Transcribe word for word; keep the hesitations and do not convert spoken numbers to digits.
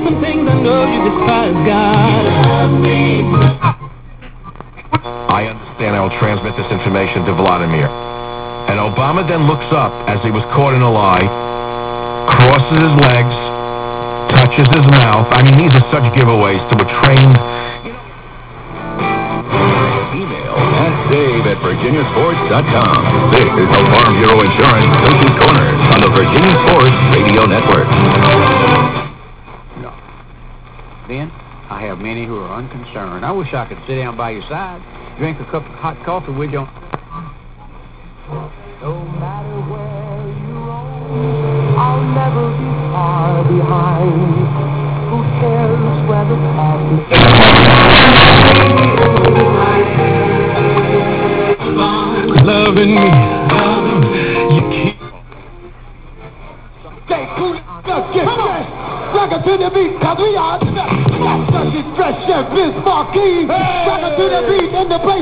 some things I know you despise, God. I understand. I will transmit this information to Vladimir. And Obama then looks up as he was caught in a lie, crosses his legs, touches his mouth. I mean, these are such giveaways to a trained... Email at Dave at Virginia Sports dot com. This is the Farm Bureau Insurance Coach's Corner on the Virginia Sports Radio Network. No. Ben, I have many who are unconcerned. I wish I could sit down by your side, drink a cup of hot coffee with you. No matter where you roam, I'll never be far behind. Who cares where the path is? Loving me, loving you keep. Stay cool, let's get fresh. Rock it to the beat, cause we are the best. Fresh, fresh, fresh, Chef Biz Marquis. Rock it to the beat in the place.